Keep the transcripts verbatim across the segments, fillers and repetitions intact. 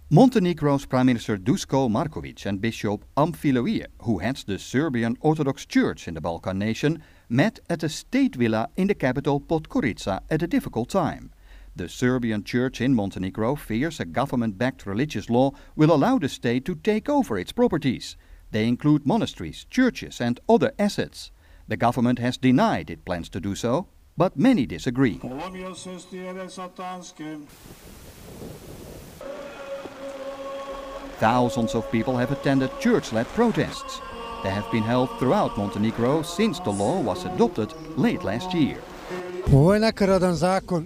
Montenegro's Prime Minister Duško Marković and Bishop Amfilohije, who heads the Serbian Orthodox Church in the Balkan nation, met at a state villa in the capital Podgorica at a difficult time. The Serbian Church in Montenegro fears a government-backed religious law will allow the state to take over its properties. They include monasteries, churches and other assets. The government has denied it plans to do so, but many disagree. Thousands of people have attended church-led protests. They have been held throughout Montenegro since the law was adopted late last year. Protester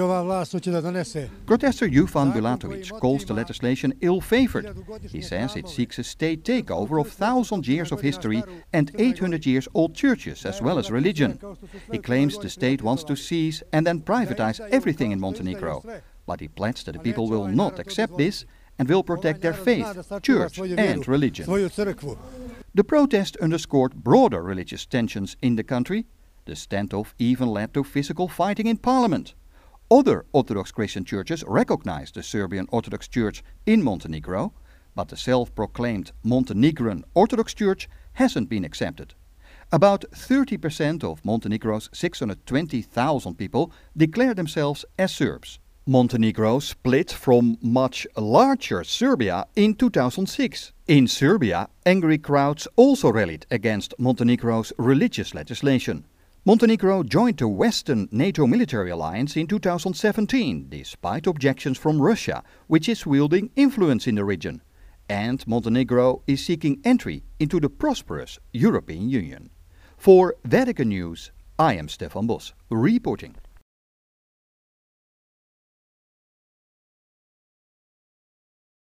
Jufan Bulatović calls the legislation ill-favored. He says it seeks a state takeover of thousand years of history and eight hundred years old churches as well as religion. He claims the state wants to seize and then privatize everything in Montenegro. But he pledged that the people will not accept this and will protect their faith, church and religion. The protest underscored broader religious tensions in the country. The standoff even led to physical fighting in parliament. Other Orthodox Christian churches recognize the Serbian Orthodox Church in Montenegro, but the self-proclaimed Montenegrin Orthodox Church hasn't been accepted. About thirty percent of Montenegro's six hundred twenty thousand people declare themselves as Serbs. Montenegro split from much larger Serbia in two thousand six. In Serbia, angry crowds also rallied against Montenegro's religious legislation. Montenegro joined the Western NATO military alliance in two thousand seventeen, despite objections from Russia, which is wielding influence in the region. And Montenegro is seeking entry into the prosperous European Union. For Vatican News, I am Stefan Bos, reporting.